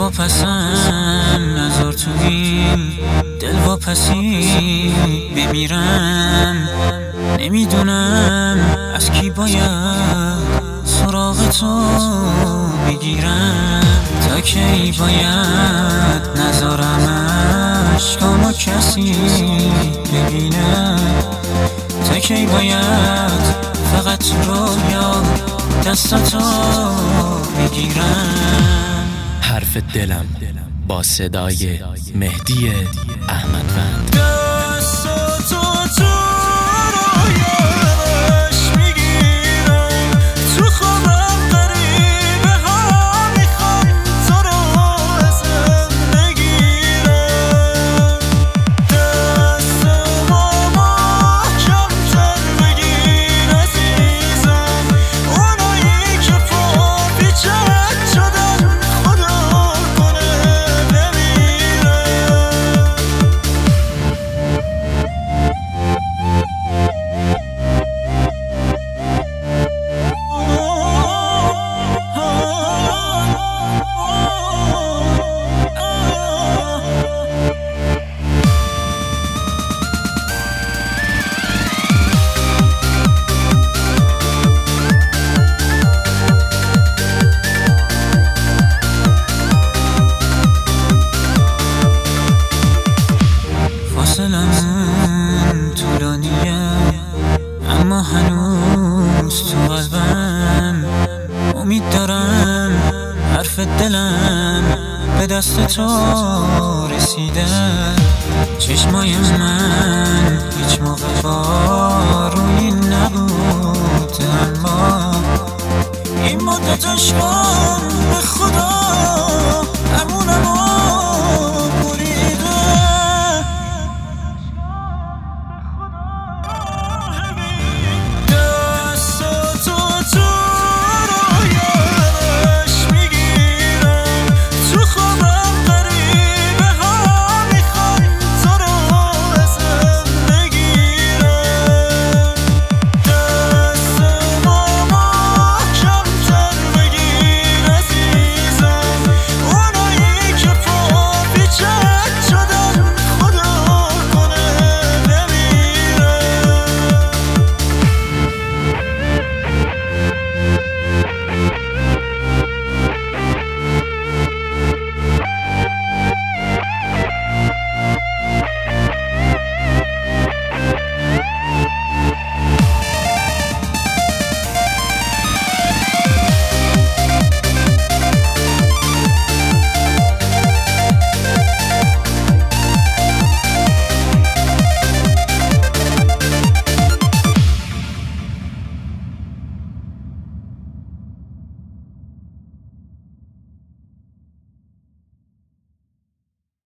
واپسم نظر تو این دل واپسی بمیرم. نمیدونم از کی باید سراغ تو بگیرم. تا کی باید نذارم اشکامو کسی ببینه. تا کی باید فقط رویا دستاتو بگیرم. حرف دلم با صدای مهدی احمدوند. دستاتو تو رویاش میگیرم، تو خوابم غریبه ها میخوان تو رو ازم بگیرم. دستمو محکم‌تر بگیر عزیزم، اونایی که پا پیچت شدن خدا کنه بمیرم. فاصلمون طولانیه اما هنوز تو قلبم. امید دارم حرف دلم به دست تو رسیده. چشمای من هیچ موقع بارونی نبود، اما این مدت عشقم به خدا